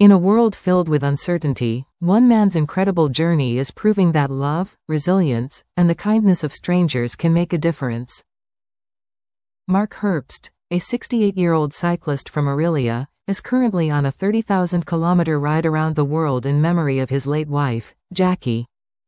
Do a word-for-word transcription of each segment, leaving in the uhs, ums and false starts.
In a world filled with uncertainty, one man's incredible journey is proving that love, resilience, and the kindness of strangers can make a difference. Mark Herbst, a sixty-eight-year-old cyclist from Orillia, is currently on a thirty thousand kilometer ride around the world in memory of his late wife, Jackie.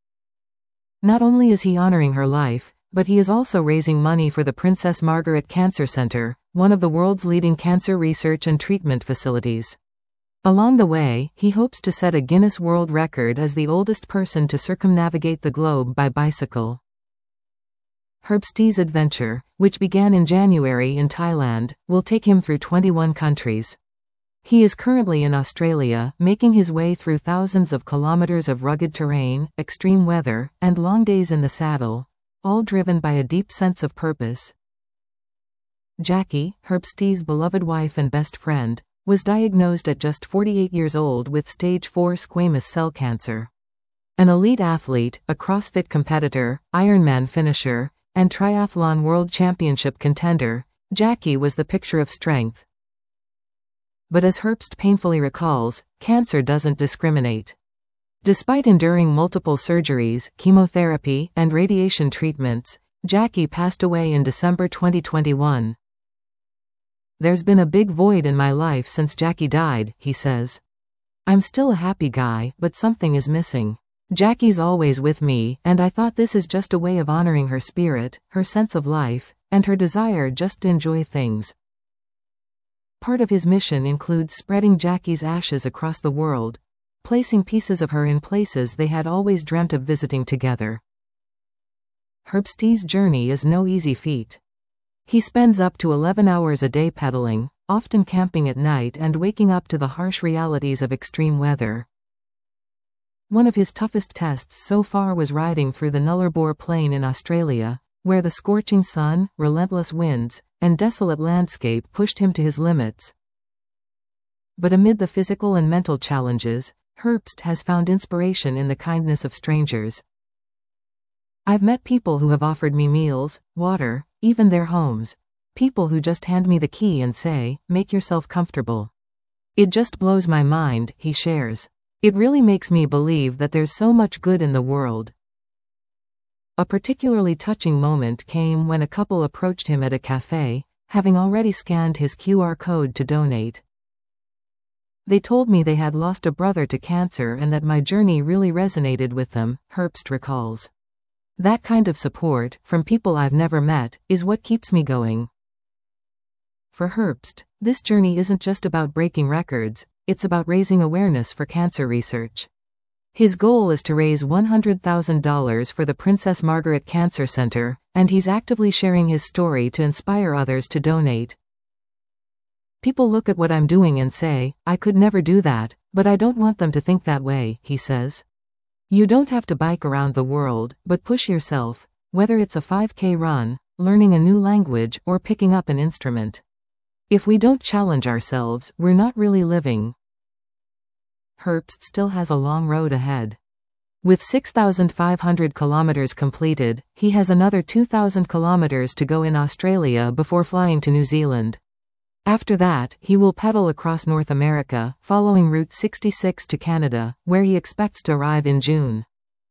Not only is he honoring her life, but he is also raising money for the Princess Margaret Cancer Center, one of the world's leading cancer research and treatment facilities. Along the way, he hopes to set a Guinness World Record as the oldest person to circumnavigate the globe by bicycle. Herbst's adventure, which began in January in Thailand, will take him through twenty-one countries. He is currently in Australia, making his way through thousands of kilometers of rugged terrain, extreme weather, and long days in the saddle, all driven by a deep sense of purpose. Jackie, Herbst's beloved wife and best friend, was diagnosed at just forty-eight years old with stage four squamous cell cancer. An elite athlete, a CrossFit competitor, Ironman finisher, and triathlon world championship contender, Jackie was the picture of strength. But as Herbst painfully recalls, cancer doesn't discriminate. Despite enduring multiple surgeries, chemotherapy, and radiation treatments, Jackie passed away in December twenty twenty-one. "There's been a big void in my life since Jackie died," he says. "I'm still a happy guy, but something is missing. Jackie's always with me, and I thought this is just a way of honoring her spirit, her sense of life, and her desire just to enjoy things." Part of his mission includes spreading Jackie's ashes across the world, placing pieces of her in places they had always dreamt of visiting together. Herbst's journey is no easy feat. He spends up to eleven hours a day pedaling, often camping at night and waking up to the harsh realities of extreme weather. One of his toughest tests so far was riding through the Nullarbor Plain in Australia, where the scorching sun, relentless winds, and desolate landscape pushed him to his limits. But amid the physical and mental challenges, Herbst has found inspiration in the kindness of strangers. "I've met people who have offered me meals, water, even their homes. People who just hand me the key and say, 'Make yourself comfortable.' It just blows my mind," he shares. "It really makes me believe that there's so much good in the world." A particularly touching moment came when a couple approached him at a cafe, having already scanned his Q R code to donate. "They told me they had lost a brother to cancer and that my journey really resonated with them," Herbst recalls. "That kind of support, from people I've never met, is what keeps me going." For Herbst, this journey isn't just about breaking records, it's about raising awareness for cancer research. His goal is to raise one hundred thousand dollars for the Princess Margaret Cancer Center, and he's actively sharing his story to inspire others to donate. "People look at what I'm doing and say, 'I could never do that,' but I don't want them to think that way," he says. "You don't have to bike around the world, but push yourself, whether it's a five K run, learning a new language, or picking up an instrument. If we don't challenge ourselves, we're not really living." Herbst still has a long road ahead. With six thousand five hundred kilometers completed, he has another two thousand kilometers to go in Australia before flying to New Zealand. After that, he will pedal across North America, following Route sixty-six to Canada, where he expects to arrive in June.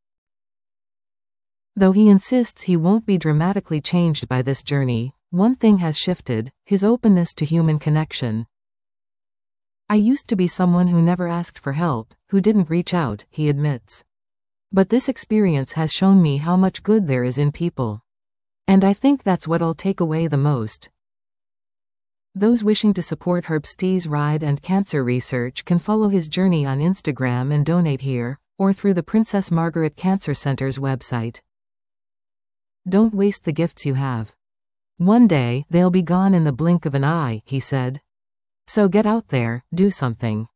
Though he insists he won't be dramatically changed by this journey, one thing has shifted: his openness to human connection. "I used to be someone who never asked for help, who didn't reach out," he admits. "But this experience has shown me how much good there is in people. And I think that's what I'll take away the most." Those wishing to support Herbst's ride and cancer research can follow his journey on Instagram and donate here, or through the Princess Margaret Cancer Center's website. "Don't waste the gifts you have. One day, they'll be gone in the blink of an eye," he said. "So get out there, do something."